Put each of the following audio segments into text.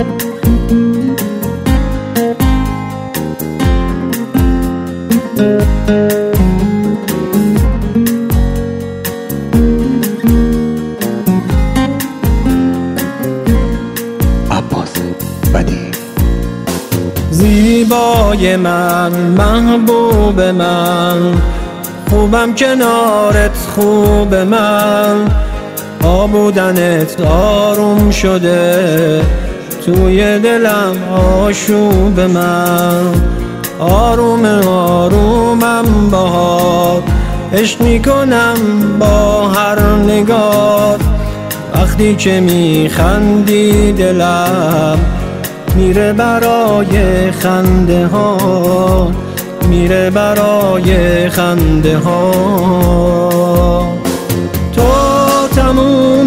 زیبای من، محبوب من، خوبم کنارت خوب من، با بودنت آروم شده توی دلم آشوب من. آروم آرومم باهات، عشق میکنم با هر نگات. وقتی که میخندی دلم میره برای خنده ها، میره برای خنده ها. تو تموم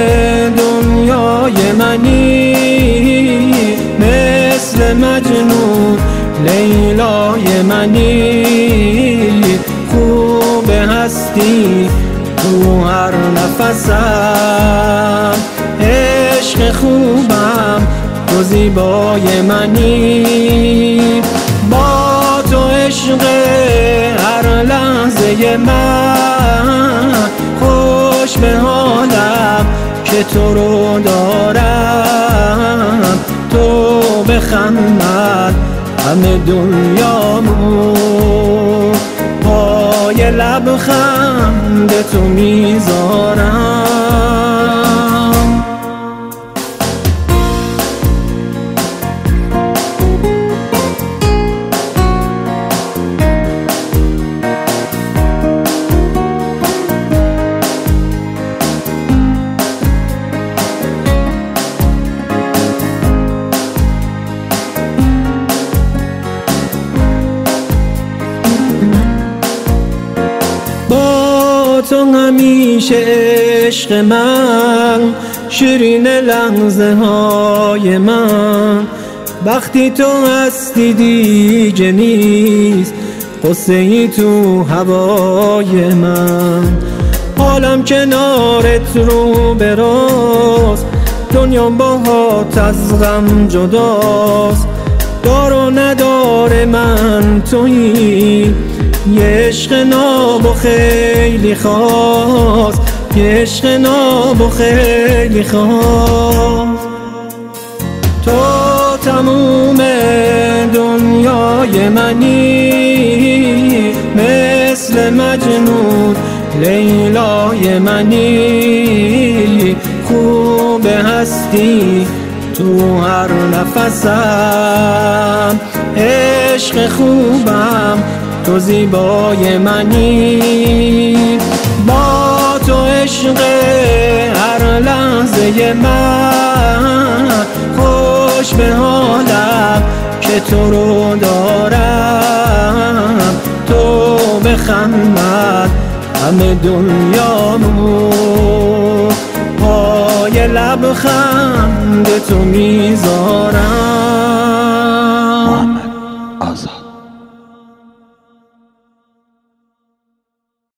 دنیای منی، مثل مجنون لیلای منی. خوب هستی تو هر نفسم، عشق خوبم تو زیبای منی. با تو عشق هر لحظه من، خوش به حالم که تو رو دارم. تو به خدمت همه دنیامو، پای لبخند تو میذارم. تو همیشه عشق من، شیرین لحظه های من. وقتی تو هستی دیگه نیست قصه ای تو هوای من. حالم کنارت رو به راست، دنیام باهات از غم جداست. دار و ندار من تویی، یه عشق ناب و خیلی خاص، یه عشق ناب و خیلی خاص. تو تموم دنیای منی، مثل مجنون لیلای منی. خوب هستی تو هر نفسم، عشق خوبم تو زیبای منی. با تو عشق هر لحظه من، خوش به حالم که تو رو دارم. تو به خدمت همه دنیامو، پای لبخند تو میذارم.